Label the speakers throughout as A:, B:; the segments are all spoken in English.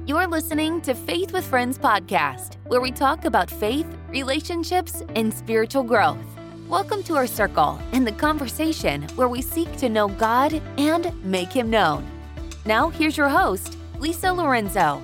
A: You're listening to Faith with Friends podcast, where we talk about faith, relationships, and spiritual growth. Welcome to our circle and the conversation where we seek to know God and make Him known. Now, here's your host, Lisa Lorenzo.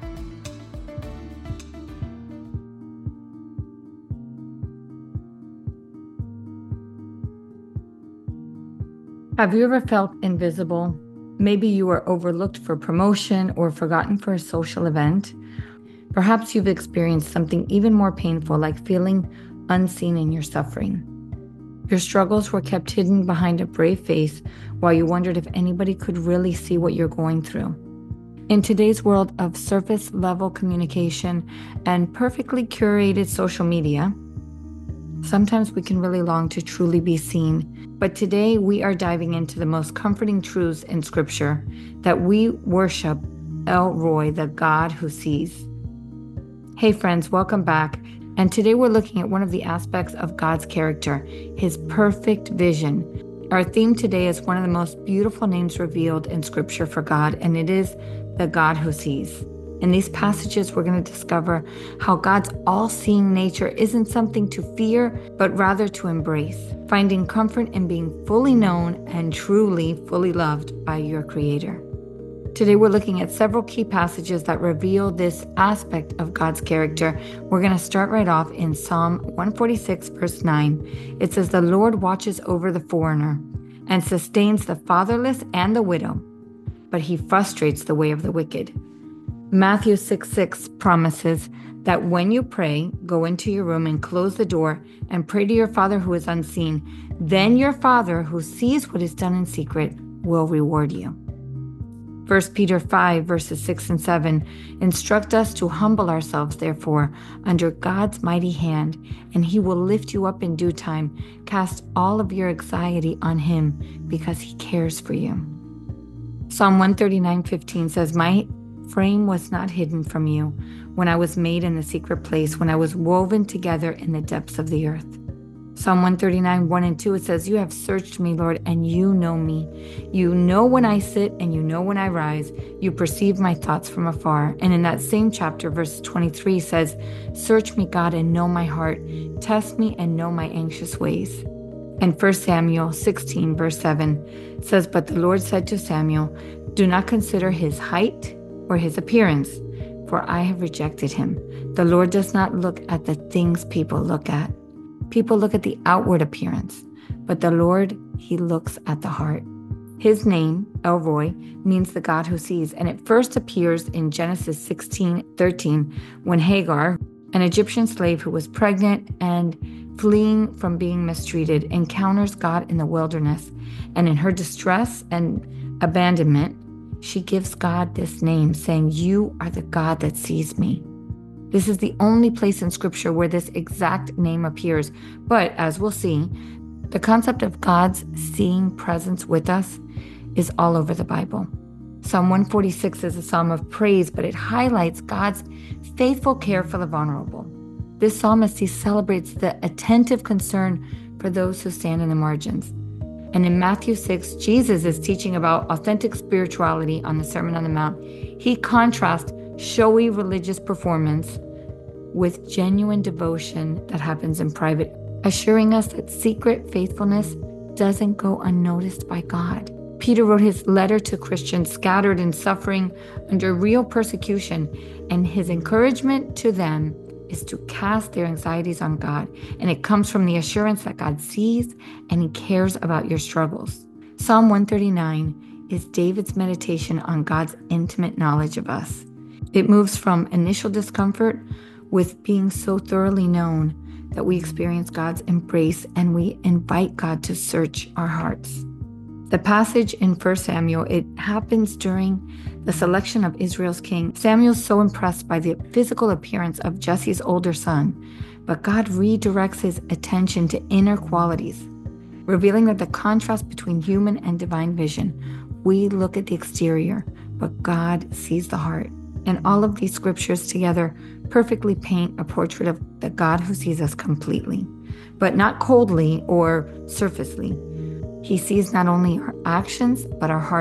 B: Have you ever felt invisible? Maybe you were overlooked for promotion or forgotten for a social event. Perhaps you've experienced something even more painful, like feeling unseen in your suffering. Your struggles were kept hidden behind a brave face while you wondered if anybody could really see what you're going through. In today's world of surface-level communication and perfectly curated social media, sometimes we can really long to truly be seen. But today we are diving into the most comforting truths in Scripture that we worship El Roi, the God who sees. Hey friends, welcome back. And today we're looking at one of the aspects of God's character, His perfect vision. Our theme today is one of the most beautiful names revealed in Scripture for God, and it is the God who sees. In these passages, we're going to discover how God's all-seeing nature isn't something to fear, but rather to embrace, finding comfort in being fully known and truly fully loved by your Creator. Today, we're looking at several key passages that reveal this aspect of God's character. We're going to start right off in Psalm 146, verse 9. It says, "The Lord watches over the foreigner and sustains the fatherless and the widow, but He frustrates the way of the wicked." Matthew 6:6 promises that when you pray, go into your room and close the door and pray to your Father who is unseen. Then your Father who sees what is done in secret will reward you. 1 Peter 5, verses 6 and 7 instruct us to humble ourselves, therefore, under God's mighty hand, and He will lift you up in due time. Cast all of your anxiety on Him because He cares for you. Psalm 139:15 says, "My frame was not hidden from you when I was made in the secret place, when I was woven together in the depths of the earth." Psalm 139, 1 and 2, it says, "You have searched me, Lord, and you know me. You know when I sit and you know when I rise. You perceive my thoughts from afar." And in that same chapter, verse 23 says, "Search me, God, and know my heart. Test me and know my anxious ways." And 1 Samuel 16, verse 7 says, "But the Lord said to Samuel, do not consider his height or his appearance, for I have rejected him." The Lord does not look at the things people look at. People look at the outward appearance, but the Lord, He looks at the heart. His name, El Roi, means the God who sees, and it first appears in Genesis 16:13 when Hagar, an Egyptian slave who was pregnant and fleeing from being mistreated, encounters God in the wilderness, and in her distress and abandonment, she gives God this name, saying, "You are the God that sees me." This is the only place in Scripture where this exact name appears. But as we'll see, the concept of God's seeing presence with us is all over the Bible. Psalm 146 is a psalm of praise, but it highlights God's faithful care for the vulnerable. This psalmist, he celebrates the attentive concern for those who stand in the margins. And in Matthew 6, Jesus is teaching about authentic spirituality on the Sermon on the Mount. He contrasts showy religious performance with genuine devotion that happens in private, assuring us that secret faithfulness doesn't go unnoticed by God. Peter wrote his letter to Christians scattered and suffering under real persecution, and his encouragement to them is to cast their anxieties on God, and it comes from the assurance that God sees and He cares about your struggles. Psalm 139 is David's meditation on God's intimate knowledge of us. It moves from initial discomfort with being so thoroughly known that we experience God's embrace and we invite God to search our hearts. The passage in 1 Samuel, it happens during the selection of Israel's king. Samuel's so impressed by the physical appearance of Jesse's older son, but God redirects his attention to inner qualities, revealing that the contrast between human and divine vision. We look at the exterior, but God sees the heart. And all of these scriptures together perfectly paint a portrait of the God who sees us completely, but not coldly or surfacely. He sees not only our actions, but our hearts.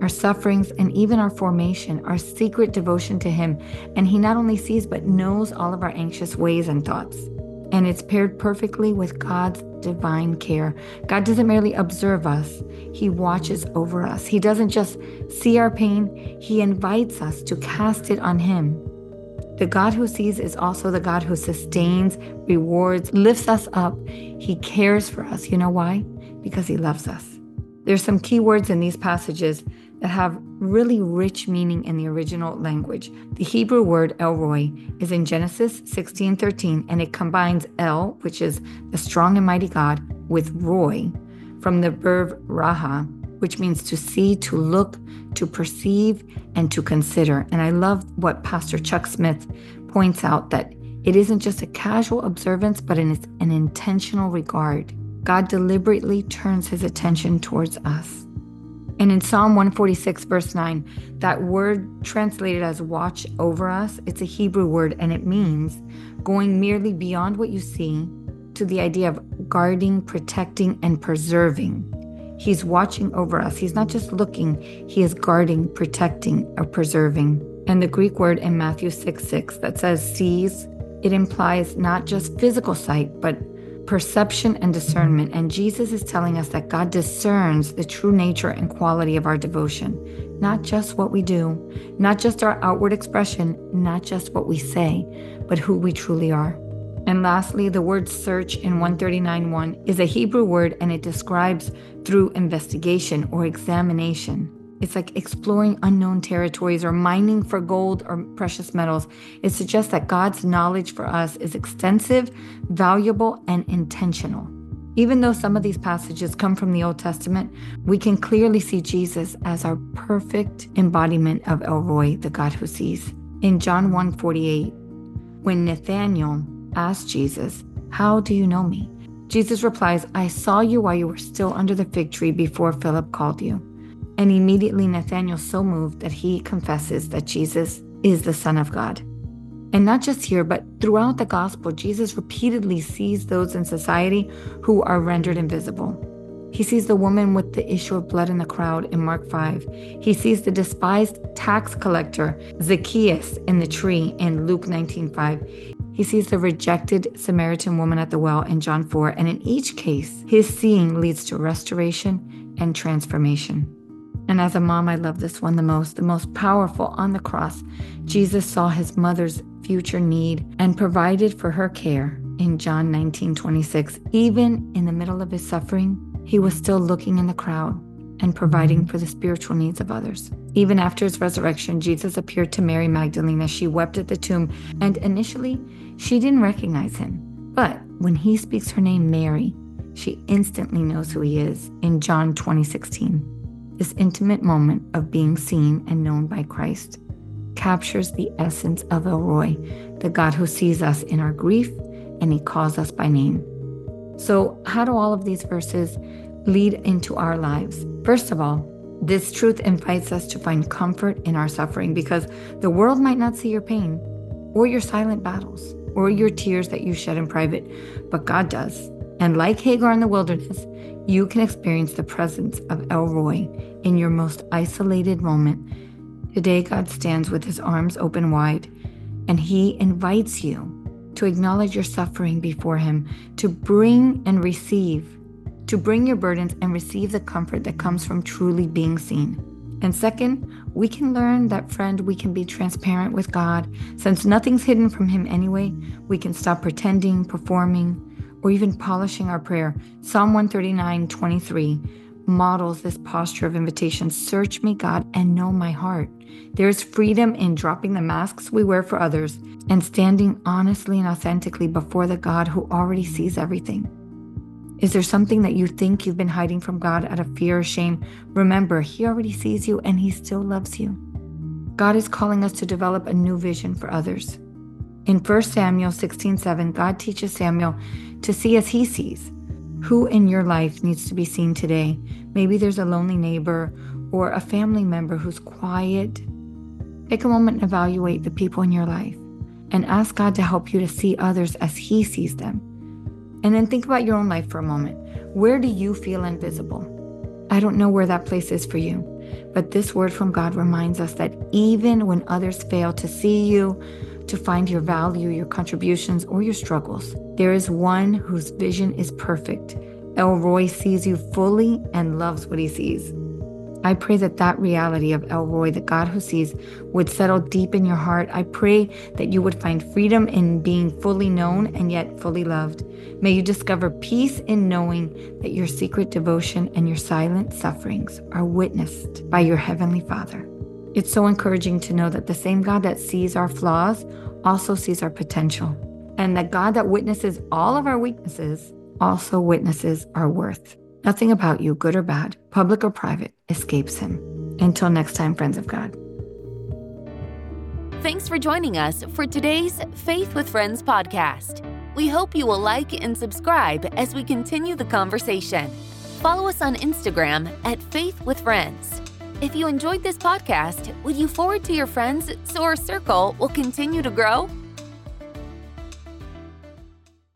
B: our sufferings, and even our formation, our secret devotion to Him. And He not only sees, but knows all of our anxious ways and thoughts. And it's paired perfectly with God's divine care. God doesn't merely observe us, He watches over us. He doesn't just see our pain, He invites us to cast it on Him. The God who sees is also the God who sustains, rewards, lifts us up. He cares for us. You know why? Because He loves us. There's some key words in these passages that have really rich meaning in the original language. The Hebrew word El Roi is in Genesis 16:13, and it combines El, which is the strong and mighty God, with Roi, from the verb Raha, which means to see, to look, to perceive, and to consider. And I love what Pastor Chuck Smith points out, that it isn't just a casual observance, but it's an intentional regard. God deliberately turns His attention towards us. And in Psalm 146, verse 9, that word translated as watch over us, it's a Hebrew word, and it means going merely beyond what you see to the idea of guarding, protecting, and preserving. He's watching over us. He's not just looking, He is guarding, protecting, or preserving. And the Greek word in Matthew 6:6 that says sees, it implies not just physical sight, but perception and discernment. And Jesus is telling us that God discerns the true nature and quality of our devotion, not just what we do, not just our outward expression, not just what we say, but who we truly are. And lastly, the word search in 139:1 is a Hebrew word, and it describes through investigation or examination. It's like exploring unknown territories or mining for gold or precious metals. It suggests that God's knowledge for us is extensive, valuable, and intentional. Even though some of these passages come from the Old Testament, we can clearly see Jesus as our perfect embodiment of El Roi, the God who sees. In John 1:48, when Nathanael asked Jesus, "How do you know me?" Jesus replies, "I saw you while you were still under the fig tree before Philip called you." And immediately Nathanael is so moved that he confesses that Jesus is the Son of God. And not just here, but throughout the gospel, Jesus repeatedly sees those in society who are rendered invisible. He sees the woman with the issue of blood in the crowd in Mark 5. He sees the despised tax collector, Zacchaeus, in the tree in Luke 19:5. He sees the rejected Samaritan woman at the well in John 4. And in each case, his seeing leads to restoration and transformation. And as a mom, I love this one the most powerful. On the cross, Jesus saw his mother's future need and provided for her care in John 19:26. Even in the middle of his suffering, he was still looking in the crowd and providing for the spiritual needs of others. Even after his resurrection, Jesus appeared to Mary Magdalene as she wept at the tomb, and initially, she didn't recognize him. But when he speaks her name, Mary, she instantly knows who he is in John 20:16. This intimate moment of being seen and known by Christ captures the essence of El Roi, the God who sees us in our grief, and He calls us by name. So how do all of these verses lead into our lives? First of all, this truth invites us to find comfort in our suffering, because the world might not see your pain or your silent battles or your tears that you shed in private, but God does. And like Hagar in the wilderness, you can experience the presence of El Roi in your most isolated moment. Today, God stands with His arms open wide, and He invites you to acknowledge your suffering before Him, to bring your burdens and receive the comfort that comes from truly being seen. And second, we can learn that, friend, we can be transparent with God. Since nothing's hidden from Him anyway, we can stop pretending, performing, or even polishing our prayer. Psalm 139:23 models this posture of invitation. Search me, God, and know my heart. There is freedom in dropping the masks we wear for others and standing honestly and authentically before the God who already sees everything. Is there something that you think you've been hiding from God out of fear or shame? Remember, He already sees you and He still loves you. God is calling us to develop a new vision for others. In 1 Samuel 16:7, God teaches Samuel to see as He sees. Who in your life needs to be seen today? Maybe there's a lonely neighbor or a family member who's quiet. Take a moment and evaluate the people in your life and ask God to help you to see others as He sees them. And then think about your own life for a moment. Where do you feel invisible? I don't know where that place is for you, But this word from God reminds us that even when others fail to see you, to find your value, your contributions, or your struggles, there is one whose vision is perfect. El Roi sees you fully and loves what he sees. I pray that reality of El Roi, the God who sees, would settle deep in your heart. I pray that you would find freedom in being fully known and yet fully loved. May you discover peace in knowing that your secret devotion and your silent sufferings are witnessed by your Heavenly Father. It's so encouraging to know that the same God that sees our flaws also sees our potential, and that God that witnesses all of our weaknesses also witnesses our worth. Nothing about you, good or bad, public or private, escapes him. Until next time, friends of God.
A: Thanks for joining us for today's Faith with Friends podcast. We hope you will like and subscribe as we continue the conversation. Follow us on Instagram at Faith with Friends. If you enjoyed this podcast, would you forward to your friends so our circle will continue to grow?